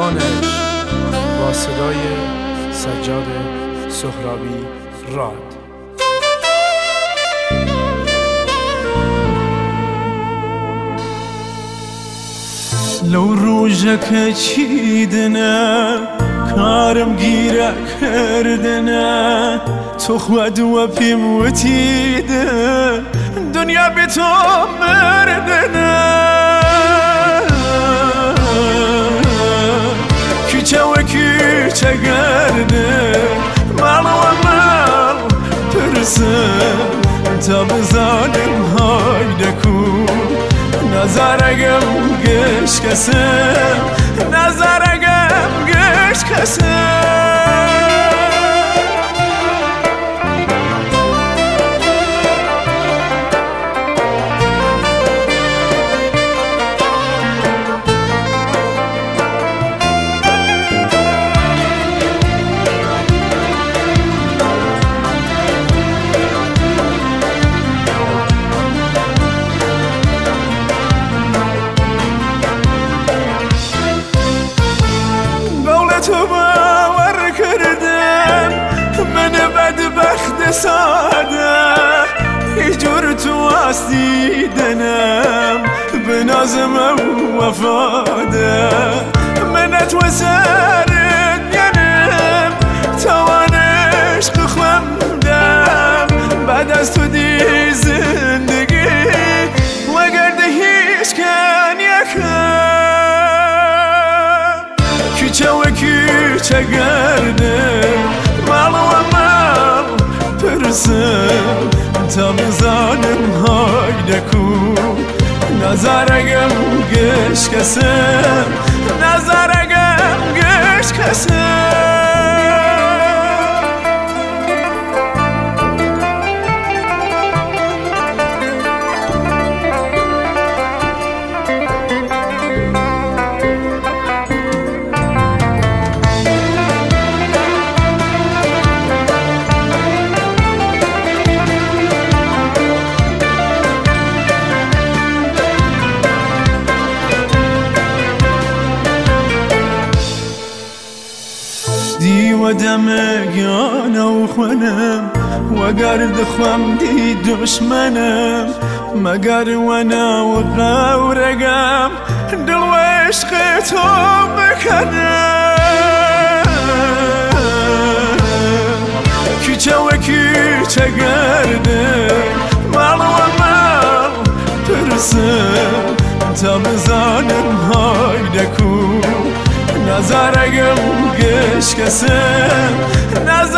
زمانش با صدای سجاد سهرابی راد. لو روژك چیدنه کارم گیره کردنه تو خود و پیم وتیده دنیا بی تو مردنه کیچه و کیچه گرده مال و مال پرسم تا بزانم های دکون نظرگم گش کسم نظرگم گش کسم تو باور کردم من بدبخت ساده هیچ جور تو دیدنم به نازم و وفاده منت و سرت ینم توانش خوندم بعد از تو دی زندگی وگرده هیچ کن یکم کیچه و کیچه گرده مال و مال پرسم تا بزانم های دکون نظرگم گش کسم نظرگم گش کسم و دمگانه و خونم وگرد خوام دی دشمنم مگر وانا و غورگم دل و عشق تو بکنم کیچه و کیچه گرده مال و مال پرسم تا بزانم های دکون نظرگم گش کسم